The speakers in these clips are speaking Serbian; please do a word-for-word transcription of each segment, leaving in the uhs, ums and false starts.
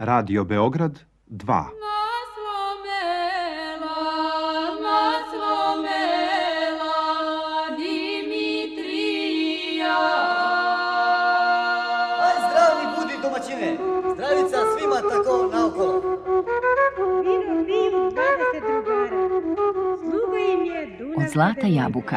Radio Beograd dva. Zdravica svima tako naokolo. Vino piju dvadeset drugara. Sluga im je Dunav. Od zlata jabuka.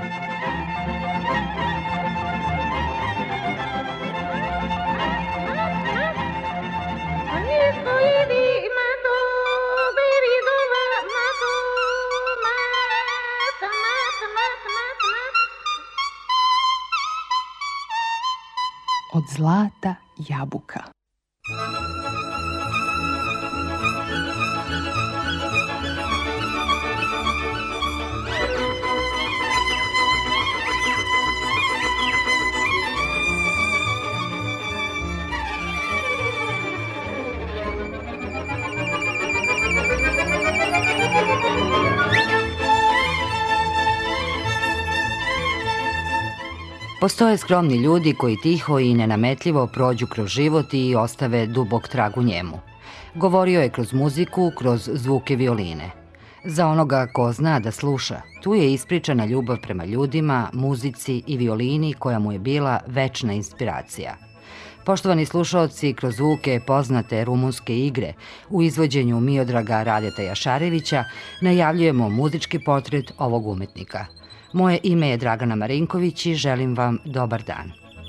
Od zlata jabuka. Postoje skromni ljudi koji tiho i nenametljivo prođu kroz život i ostave dubok trag u njemu. Govorio je kroz muziku, kroz zvuke violine. Za onoga ko zna da sluša, tu je ispričana ljubav prema ljudima, muzici i violini koja mu je bila večna inspiracija. Poštovani slušaoci, kroz zvuke poznate rumunske igre u izvođenju Miodraga Radeta Jašarevića najavljujemo muzički portret ovog umetnika. Moje ime je Dragana Marinković i želim vam dobar dan.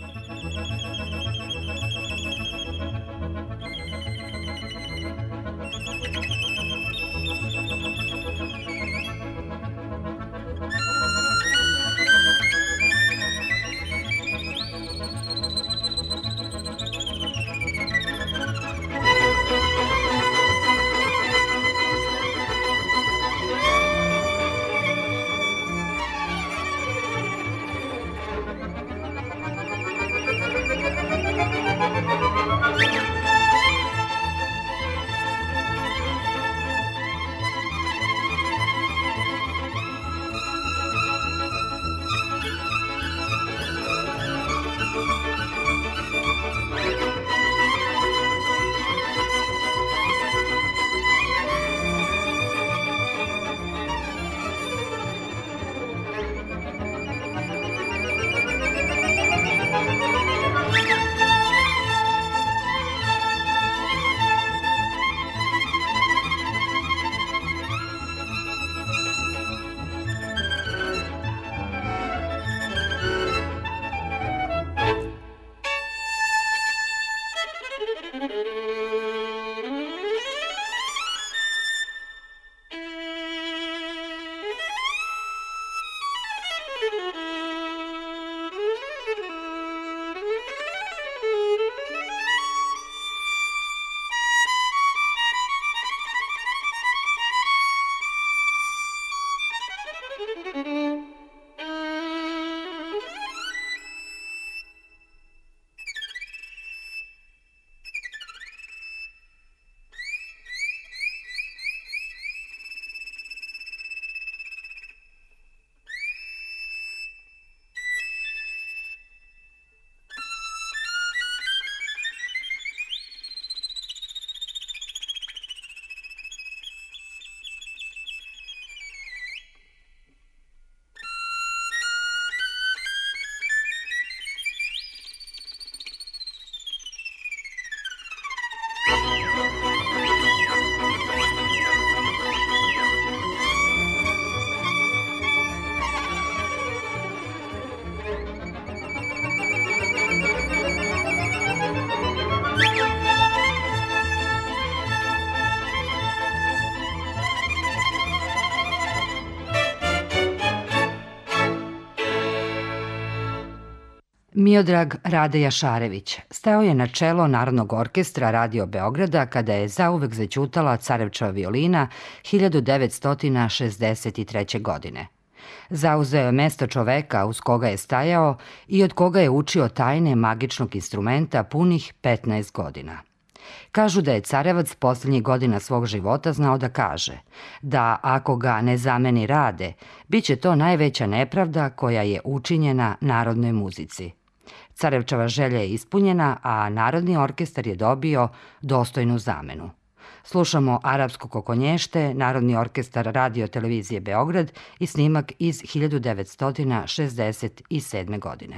Miodrag Rade Jašarević stao je na čelo Narodnog orkestra Radio Beograda kada je zauvek zaćutala Carevčeva violina hiljadu devetsto šezdeset treće. godine. Zauzeo je mesto čoveka uz koga je stajao i od koga je učio tajne magičnog instrumenta punih petnaest godina. Kažu da je Carevac posljednjih godina svog života znao da kaže da ako ga ne zameni Rade, bit će to najveća nepravda koja je učinjena narodnoj muzici. Carevčeva želja je ispunjena, a Narodni orkestar je dobio dostojnu zamenu. Slušamo Arapsko kokonješte, Narodni orkestar Radio televizije Beograd i snimak iz hiljadu devetsto šezdeset sedme. godine.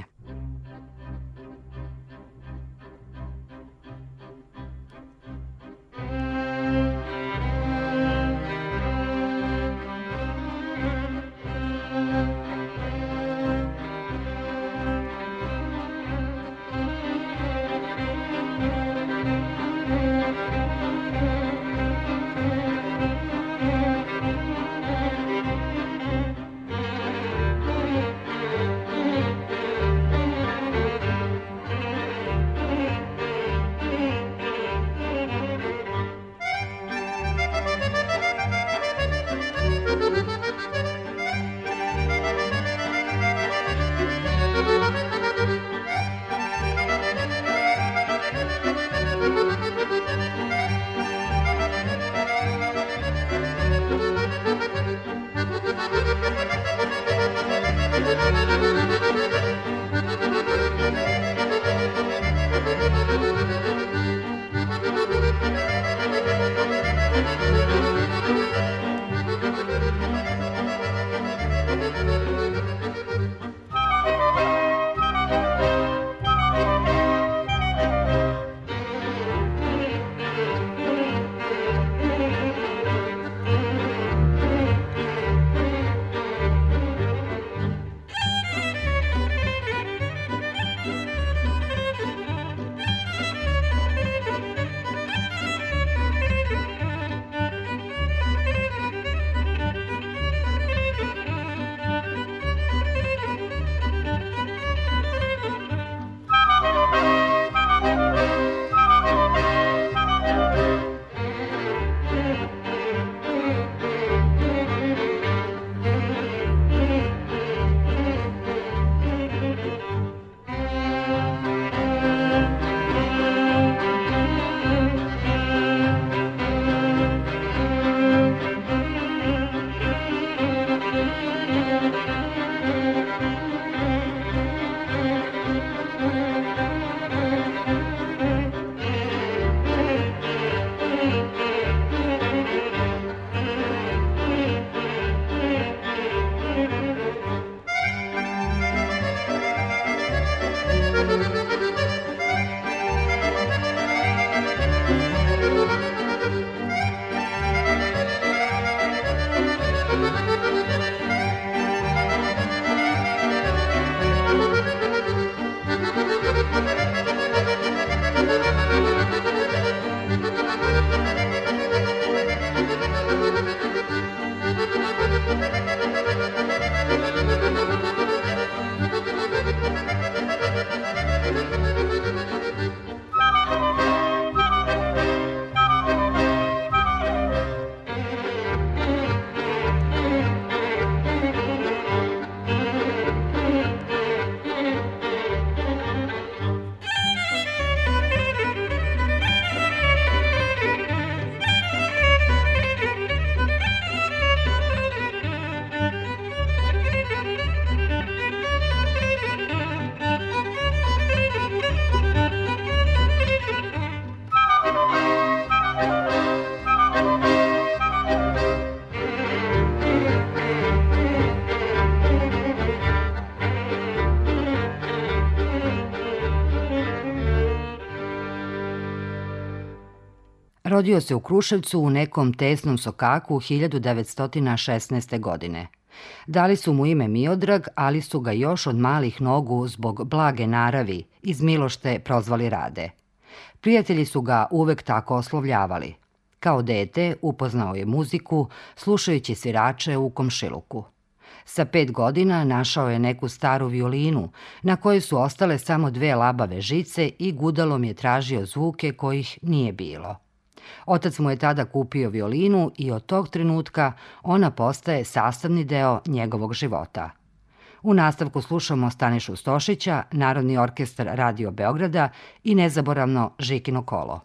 Rodio se u Kruševcu u nekom tesnom sokaku hiljadu devetsto šesnaeste. godine. Dali su mu ime Miodrag, ali su ga još od malih nogu zbog blage naravi iz Milošte prozvali Rade. Prijatelji su ga uvek tako oslovljavali. Kao dete upoznao je muziku, slušajući svirače u komšiluku. Sa pet godina našao je neku staru violinu, na kojoj su ostale samo dve labave žice i gudalom je tražio zvuke kojih nije bilo. Otac mu je tada kupio violinu i od tog trenutka ona postaje sastavni deo njegovog života. U nastavku slušamo Stanišu Stošića, Narodni orkestar Radio Beograda i nezaboravno Žikino kolo.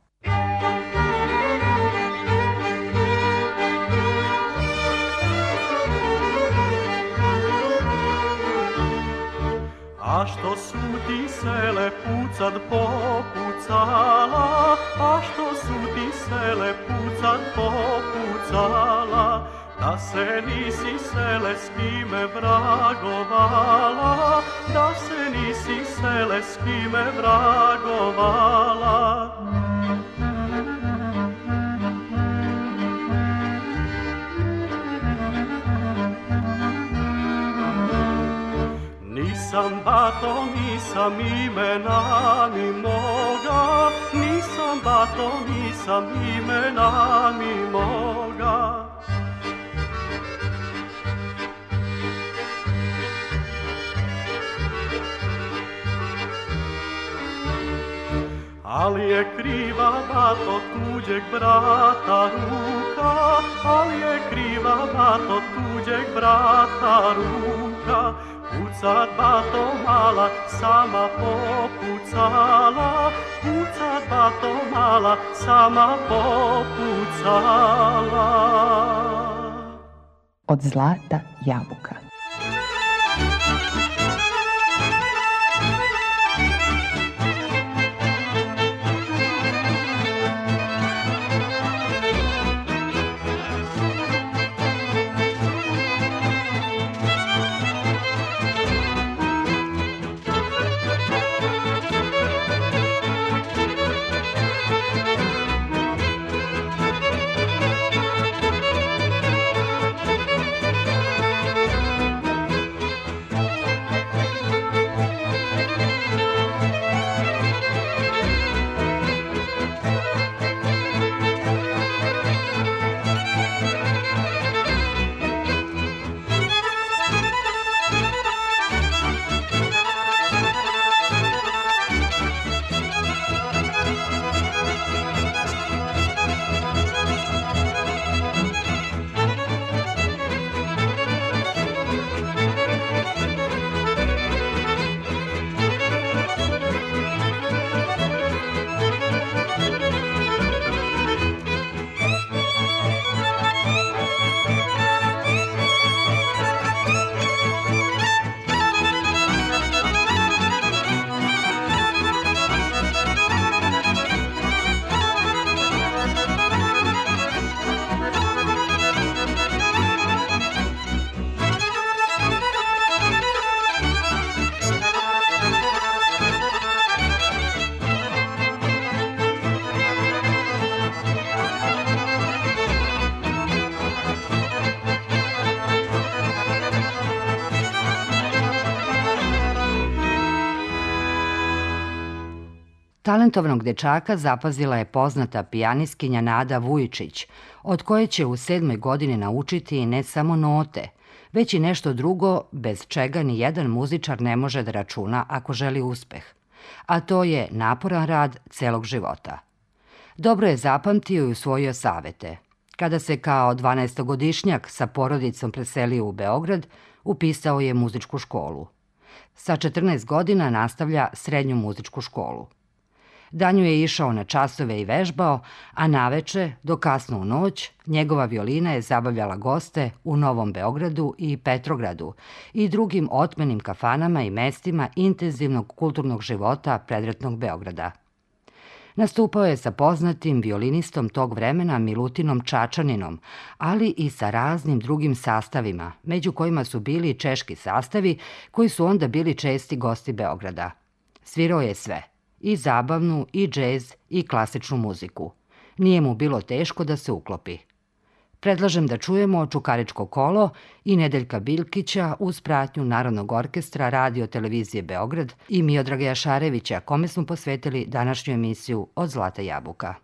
A što su ti se sad popucala, a što su ti sele pucat popucala, da se nisi sele s kime vragovala, da se nisi sele s kime vragovala. Nisam bato, nisam imena mi moga, nisam bato, nisam imena mi moga. Ali je kriva bato tuđeg brata ruka, ali je kriva bato tuđeg brata ruka. Pucat bato mala, sama popucala, pucat bato mala, sama popucala. Od Zlata Jabuka. Talentovanog dečaka zapazila je poznata pijaniskinja Nada Vujičić, od koje će u sedmoj godini naučiti ne samo note, već i nešto drugo bez čega ni jedan muzičar ne može da računa ako želi uspeh, a to je naporan rad celog života. Dobro je zapamtio i usvojio savete. Kada se kao dvanaestogodišnjak sa porodicom preselio u Beograd, upisao je muzičku školu. Sa četrnaest godina nastavlja srednju muzičku školu. Danju je išao na časove i vežbao, a naveče, do kasno u noć, njegova violina je zabavljala goste u Novom Beogradu i Petrogradu i drugim otmenim kafanama i mestima intenzivnog kulturnog života predratnog Beograda. Nastupao je sa poznatim violinistom tog vremena Milutinom Čačaninom, ali i sa raznim drugim sastavima, među kojima su bili i češki sastavi koji su onda bili česti gosti Beograda. Svirao je sve, i zabavnu, i džez, i klasičnu muziku. Nije mu bilo teško da se uklopi. Predlažem da čujemo Čukaričko kolo i Nedeljka Biljkića uz pratnju Narodnog orkestra Radio televizije Beograd i Miodraga Jašarevića, kome smo posvetili današnju emisiju Od Zlata Jabuka.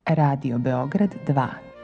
Radio Beograd dva.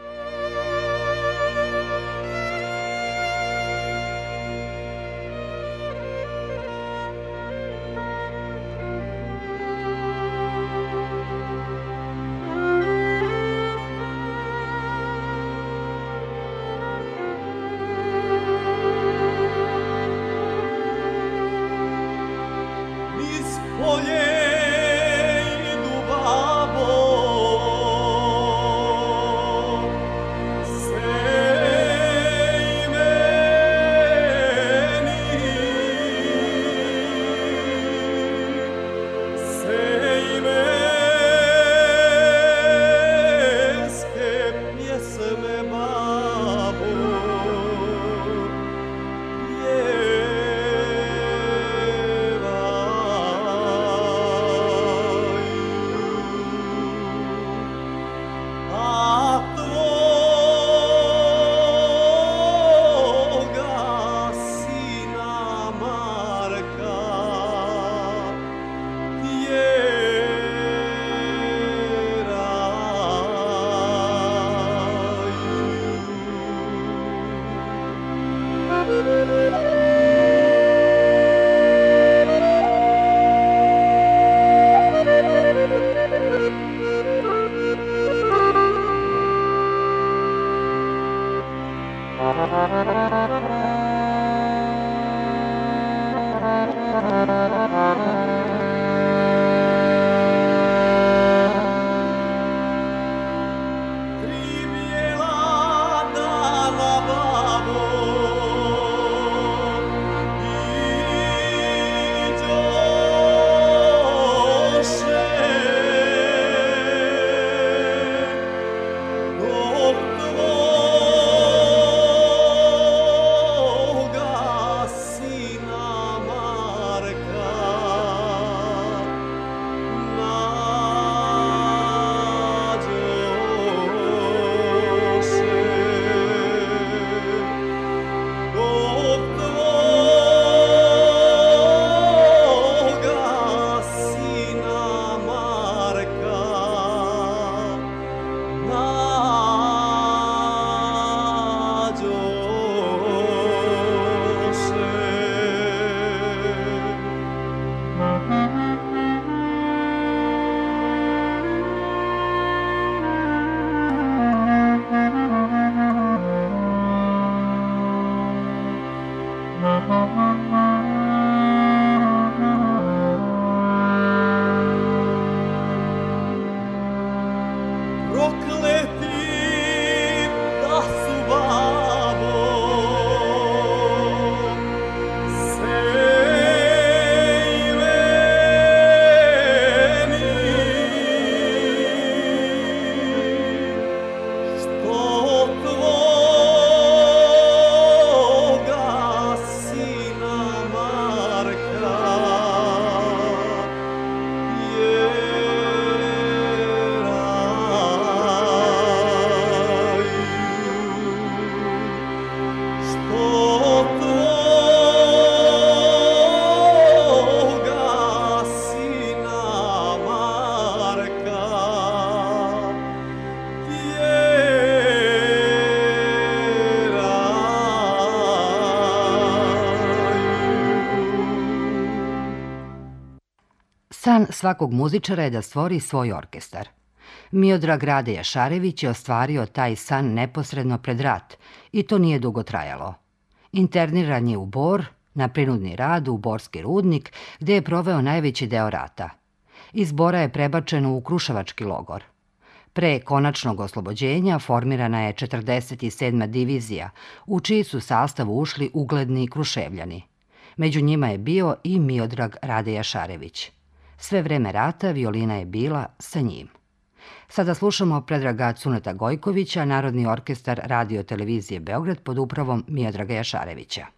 San svakog muzičara je da stvori svoj orkestar. Miodrag Rade Jašarević je ostvario taj san neposredno pred rat i to nije dugo trajalo. Interniran je u Bor, na prinudni rad u Borski rudnik, gde je proveo najveći deo rata. Iz Bora je prebačen u Kruševački logor. Pre konačnog oslobođenja formirana je četrdeset sedma divizija, u čiji su sastav ušli ugledni Kruševljani. Među njima je bio i Miodrag Rade Jašarević. Sve vreme rata violina je bila sa njim. Sada slušamo Predraga Cuneta Gojkovića, Narodni orkestar Radio televizije Beograd pod upravom Miodraga Jašarevića.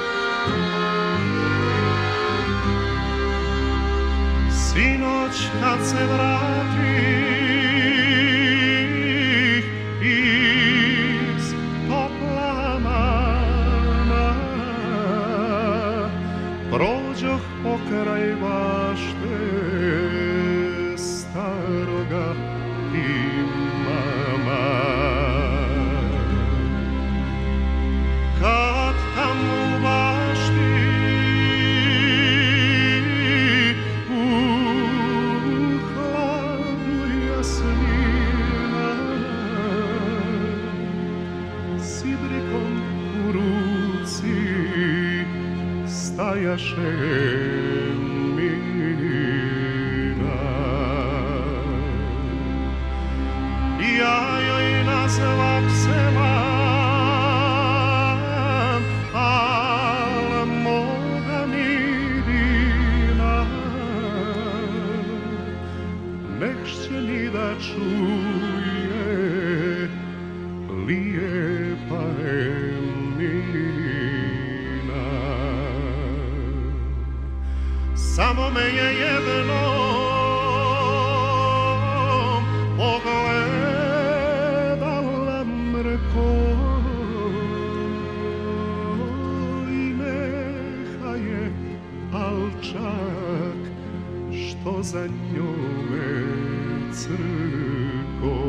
Sinoć se vratih iz topla mana, prođoh pokraj bašte staroga imama. Kad tamo u bašti u hladu jasmina sidrikom u ruci stajaše mina. Ja joj nazvak selam, al moga mi vina nešće ni da čuje, lijepa Emina. Samo me je jednom pogledala mrko i neha je, al čak što za njome crko.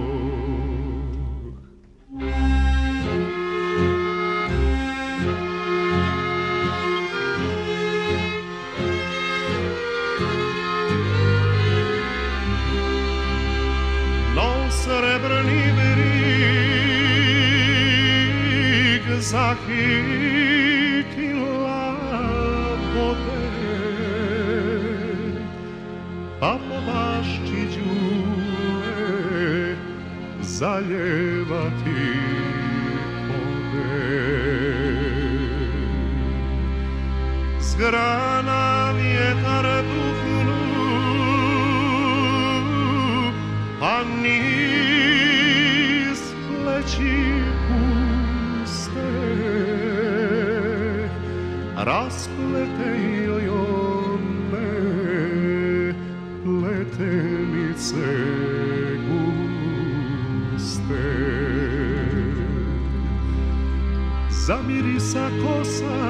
Srebrni brig zahitila vode, pa po bašči đule zaljevati ode. S grana vjetar duhnu, a niz pleći puste rasplete joj one letenice guste. Zamirisa kosa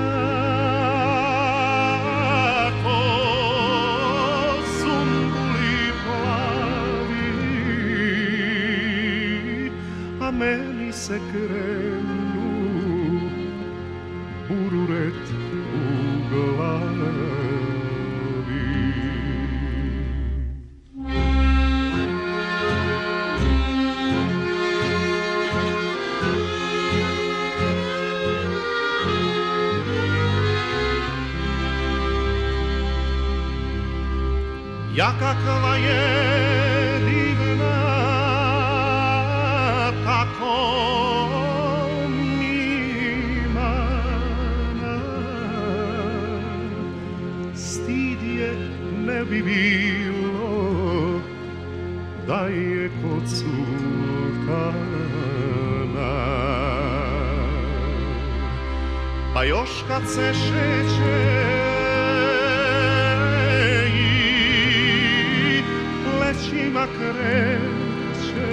ko zumbuli plavi, a meni se krenu bururet u glavi. Ja kakva je divna, tako mimana, stid je ne bi bilo da je kod sultana. Pa još kad se šeće plećima kreće,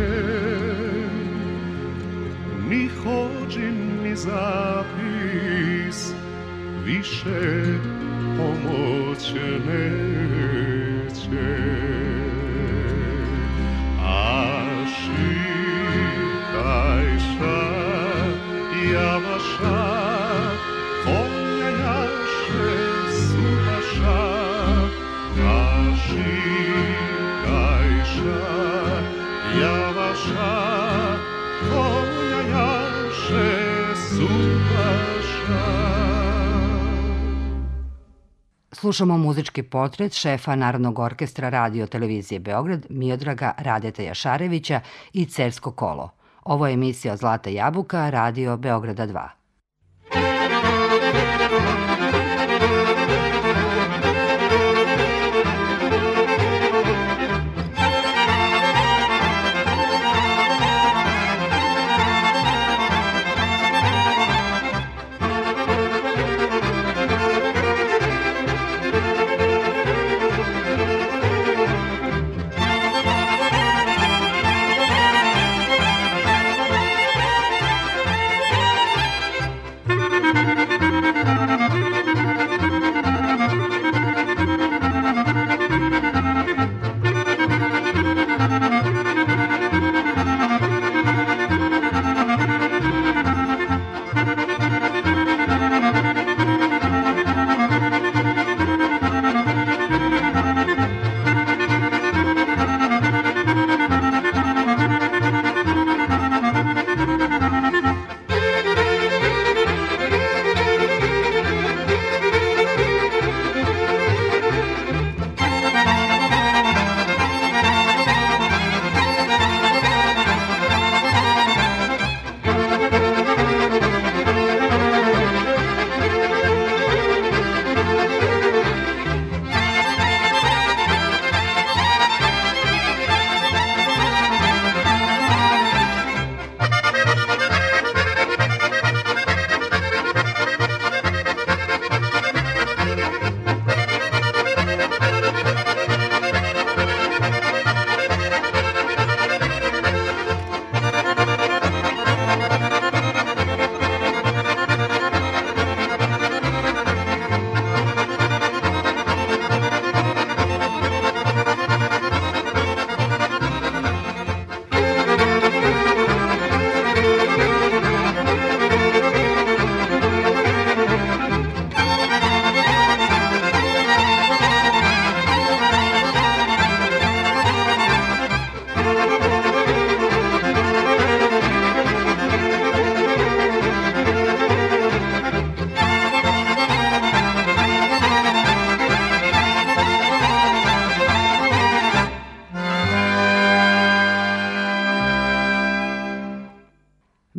ni hođin ni zapis više pomoć neće. Ašikajša, javaša, konja jaše subaša. Ašikajša, javaša, konja jaše subaša. Slušamo muzički portret šefa Narodnog orkestra Radio televizije Beograd Miodraga Radeta Jašarevića i Cersko kolo. Ovo je emisija Zlata jabuka, Radio Beograda dva.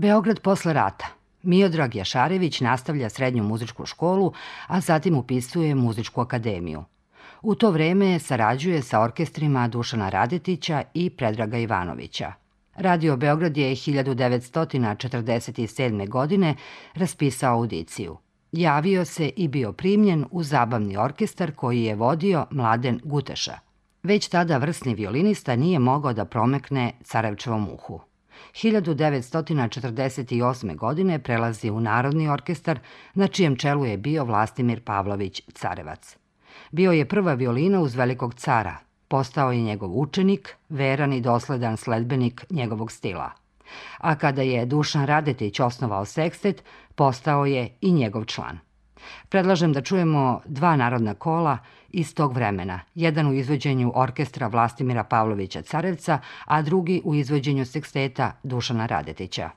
Beograd posle rata. Miodrag Jašarević nastavlja srednju muzičku školu, a zatim upisuje muzičku akademiju. U to vreme sarađuje sa orkestrima Dušana Radetića i Predraga Ivanovića. Radio Beograd je hiljadu devetsto četrdeset sedme. godine raspisao audiciju. Javio se i bio primljen u zabavni orkestar koji je vodio Mladen Guteša. Već tada vrsni violinista nije mogao da promekne Carevčevom uhu. hiljadu devetsto četrdeset osme. godine prelazi u Narodni orkestar, na čijem čelu je bio Vlastimir Pavlović Carevac. Bio je prva violina uz velikog cara, postao je njegov učenik, veran i dosledan sledbenik njegovog stila. A kada je Dušan Radetić osnovao sekstet, postao je i njegov član. Predlažem da čujemo dva narodna kola iz tog vremena, jedan u izvođenju orkestra Vlastimira Pavlovića Carevca, a drugi u izvođenju seksteta Dušana Radetića.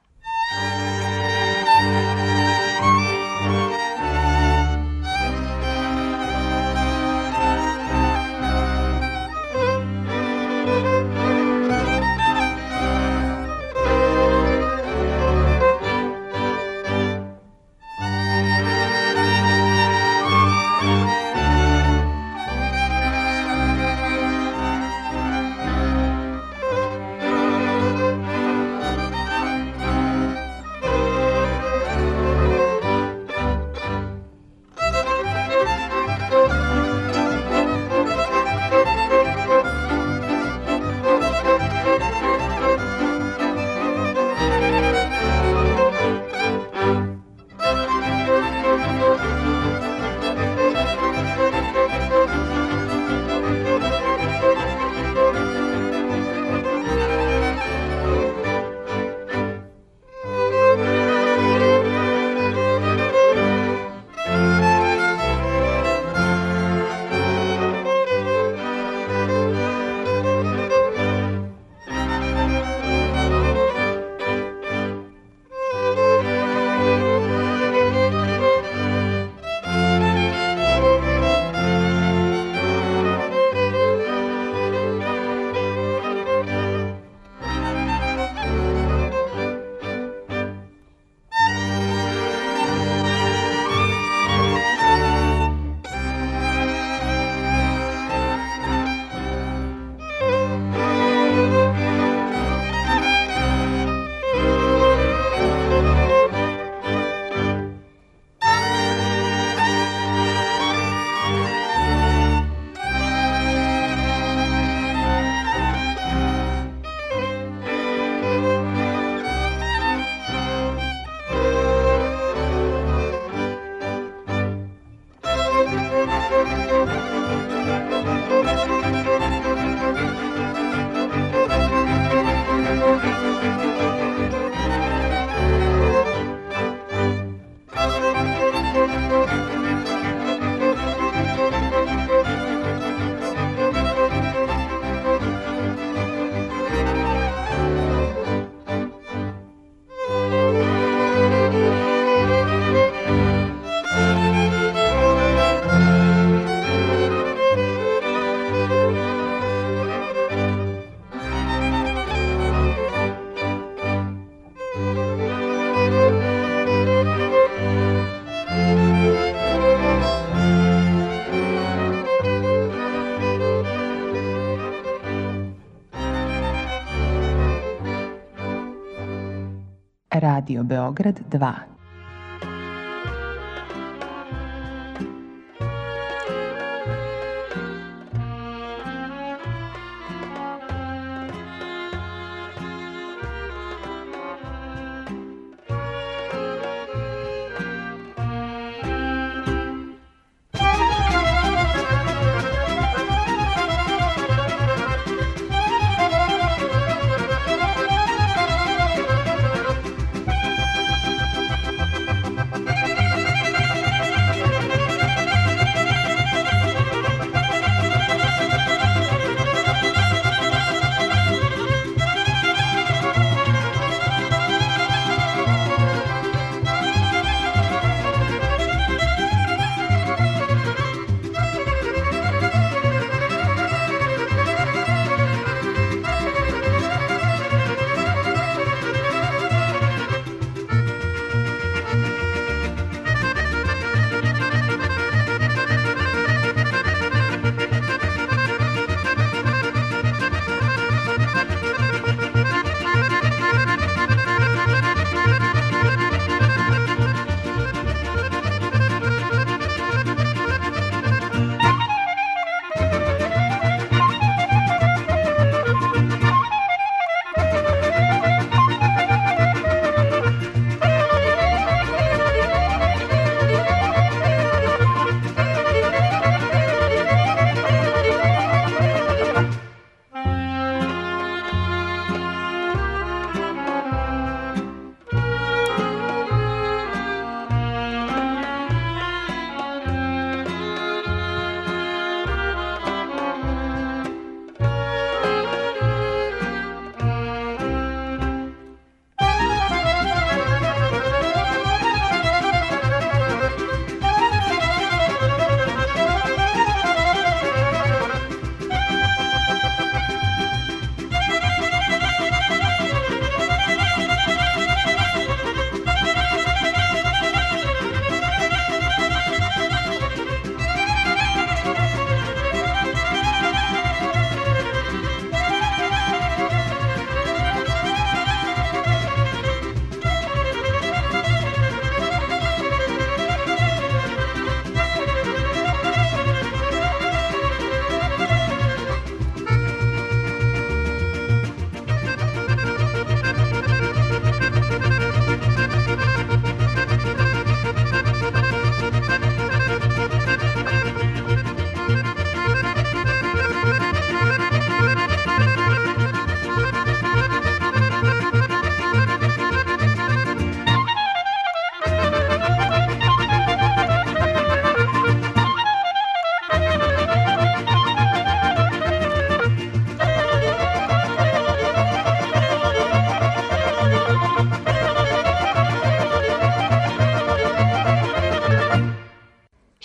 Radio Beograd dva.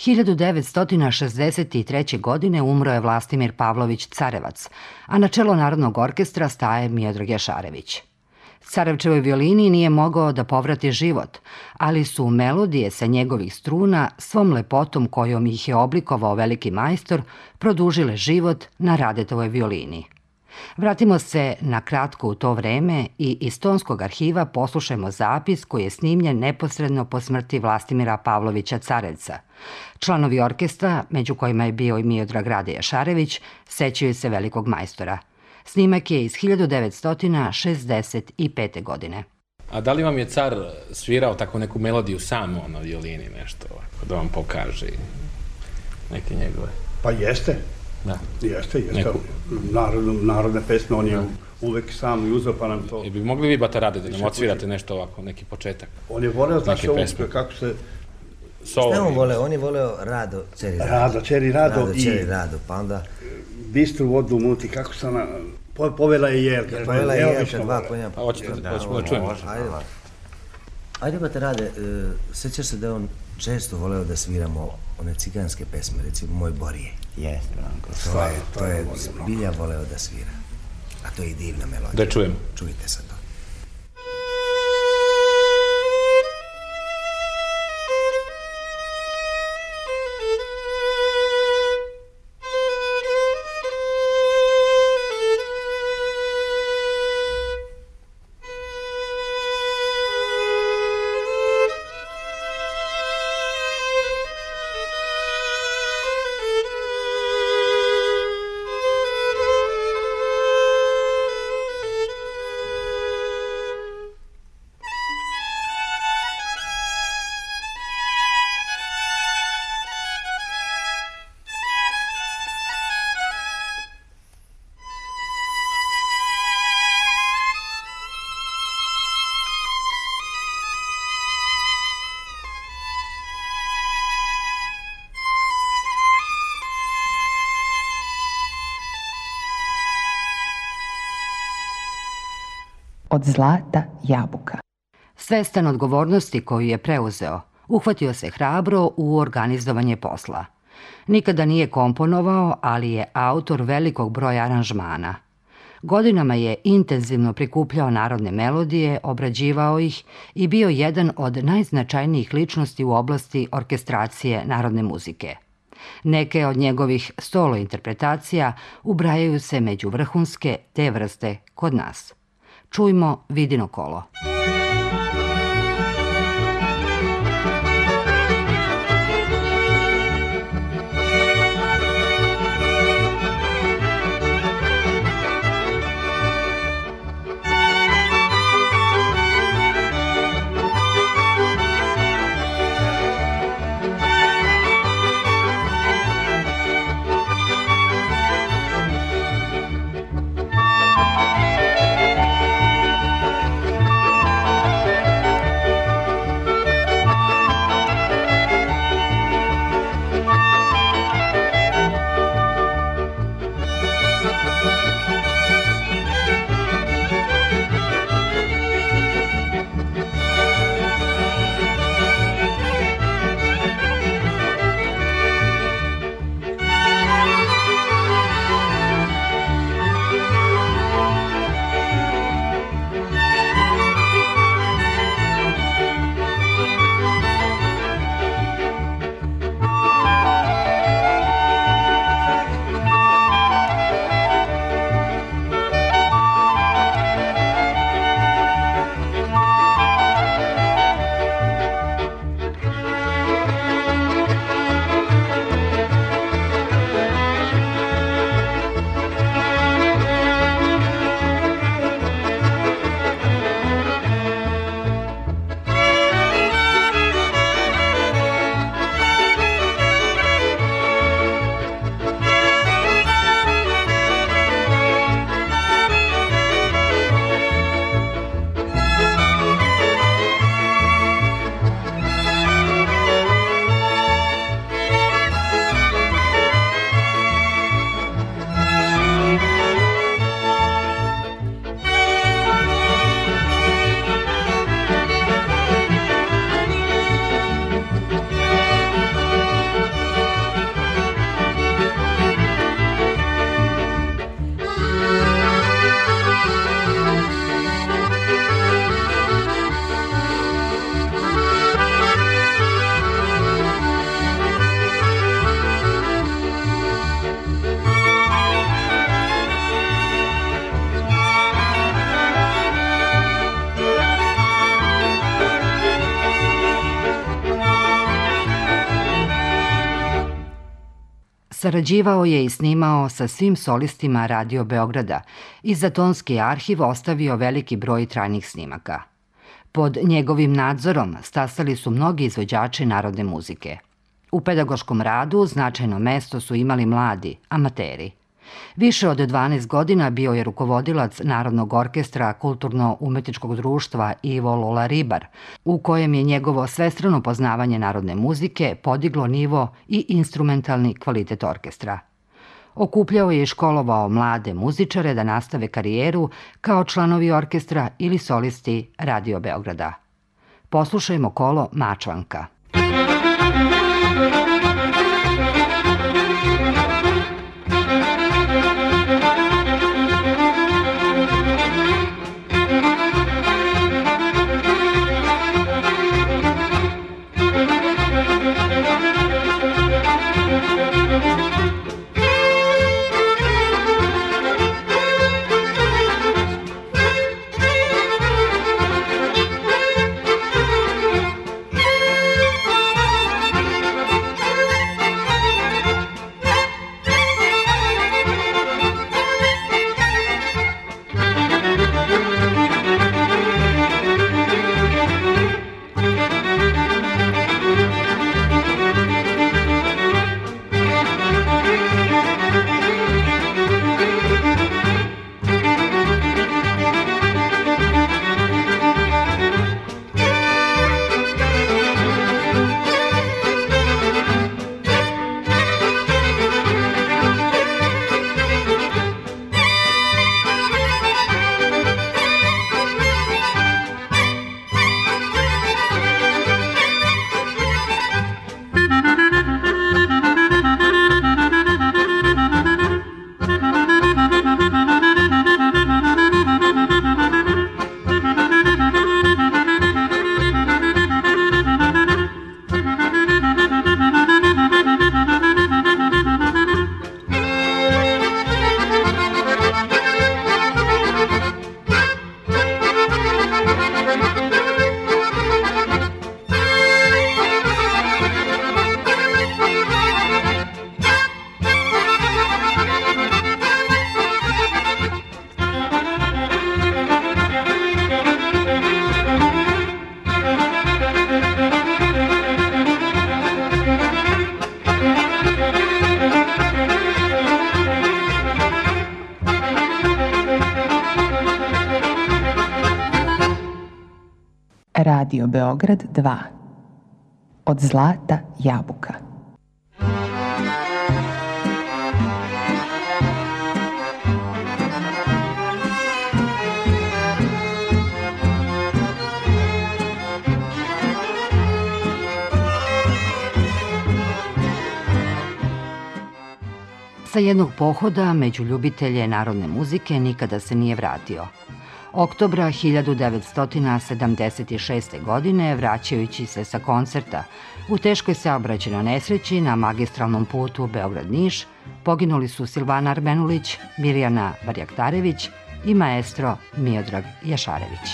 hiljadu devetsto šezdeset treće. godine umro je Vlastimir Pavlović Carevac, a na čelo Narodnog orkestra staje Miodrag Jašarević. Carevčevoj violini nije mogao da povrati život, ali su melodije sa njegovih struna, svom lepotom kojom ih je oblikovao veliki majstor, produžile život na Radetovoj violini. Vratimo se na kratko u to vreme i iz tonskog arhiva poslušajmo zapis koji je snimljen neposredno po smrti Vlastimira Pavlovića Carevca. Članovi orkestra, među kojima je bio i Miodrag Rade Jašarević, sećaju se velikog majstora. Snimak je iz hiljadu devetsto šezdeset pete. godine. A da li vam je car svirao tako neku melodiju samo na violini, nešto ovako, da vam pokaže neke njegove? Pa jeste. Da. Jeste, jeste. Neku... Narodno, narodne pesme, on je uvek sam i uzeo pa nam to... I bi mogli vi, Bata Rade, da nam odsvirate nešto ovako, neki početak? On je voleo, znaš ovo, kako se... Šta on voleo? On je voleo Rado, Čeri Rado. Rado, Čeri Rado. Rado, Čeri Rado, pa onda... Bistru vodu muti, kako se ona... Povela je Jelka. Povela je Jelka, dva konja. Pa hoćete da čujemo. Ajde, Bata Rade, sećaš se da on često voleo da sviramo one ciganske pesme, recimo Moj Borije. Jeste, Branko. To je, to je zbilja voleo da svira. A to je i divna melodija. Da čujemo. Čujte sad to. Od zlata jabuka. Svestan odgovornosti koju je preuzeo, uhvatio se hrabro u organizovanje posla. Nikada nije komponovao, ali je autor velikog broja aranžmana. Godinama je intenzivno prikupljao narodne melodije, obrađivao ih i bio jedan od najznačajnijih ličnosti u oblasti orkestracije narodne muzike. Neke od njegovih solo interpretacija ubrajaju se među vrhunske te vrste kod nas. Čujmo Vidino kolo. Sarađivao je i snimao sa svim solistima Radio Beograda i za tonski arhiv ostavio veliki broj trajnih snimaka. Pod njegovim nadzorom stasali su mnogi izvođači narodne muzike. U pedagoškom radu značajno mesto su imali mladi, amateri. Više od dvanaest godina bio je rukovodilac Narodnog orkestra Kulturno-umetničkog društva Ivo Lola Ribar, u kojem je njegovo svestrano poznavanje narodne muzike podiglo nivo i instrumentalni kvalitet orkestra. Okupljao je i školovao mlade muzičare da nastave karijeru kao članovi orkestra ili solisti Radio Beograda. Poslušajmo kolo Mačvanka. Radio Beograd dva. Od zlata jabuka. Sa jednog pohoda među ljubitelje narodne muzike nikada se nije vratio. Oktobra hiljadu devetsto sedamdeset šeste. godine, vraćajući se sa koncerta u teškoj saobraćajnoj nesreći na magistralnom putu Beograd-Niš, poginuli su Silvana Armenulić, Mirjana Barjaktarević i maestro Miodrag Jašarević.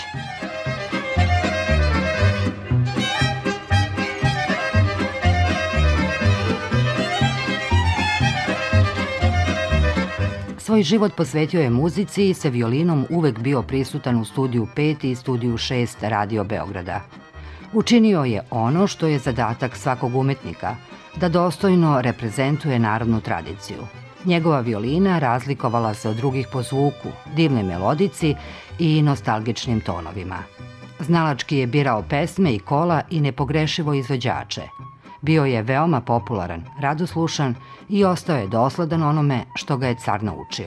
Svoj život posvetio je muzici i sa violinom uvek bio prisutan u studiju pet i studiju šest Radio Beograda. Učinio je ono što je zadatak svakog umetnika, da dostojno reprezentuje narodnu tradiciju. Njegova violina razlikovala se od drugih po zvuku, divnoj melodici i nostalgičnim tonovima. Znalački je birao pesme i kola i nepogrešivo izvođače. Bio je veoma popularan, radoslušan i ostao je dosledan onome što ga je car naučio.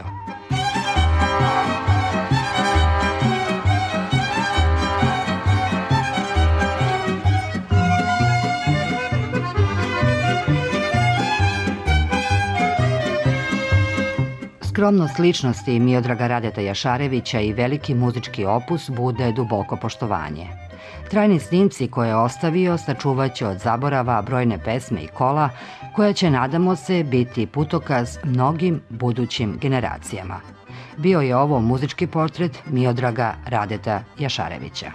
Skromnost ličnosti Miodraga Radeta Jašarevića i veliki muzički opus bude duboko poštovanje. Trajni snimci koje je ostavio sačuvaće od zaborava brojne pesme i kola koja će, nadamo se, biti putokaz mnogim budućim generacijama. Bio je ovo muzički portret Miodraga Radeta Jašarevića.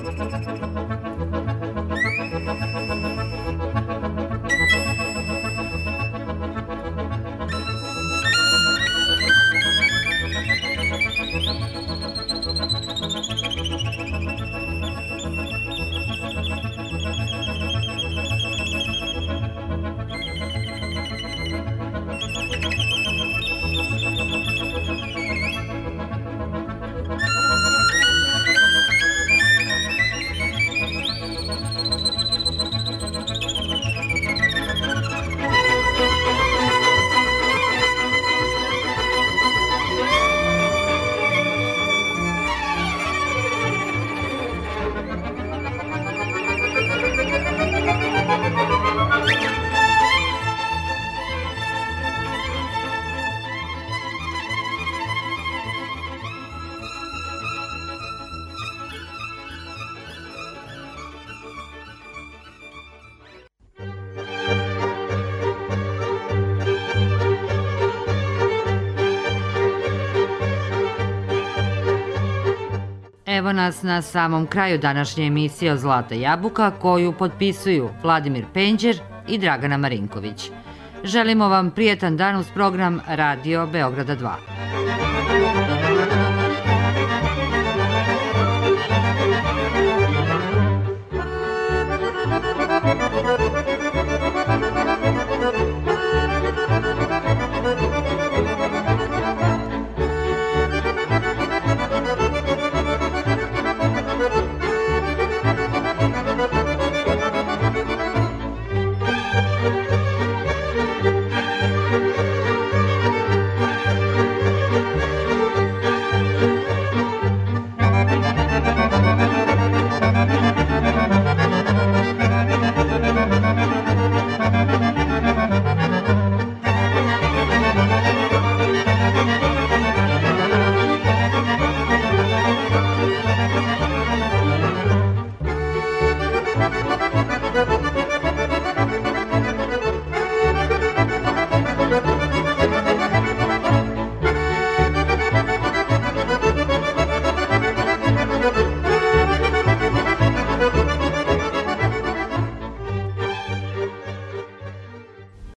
Evo nas na samom kraju današnje emisije Zlata jabuka koju potpisuju Vladimir Penđer i Dragana Marinković. Želimo vam prijetan dan uz program Radio Beograda dva.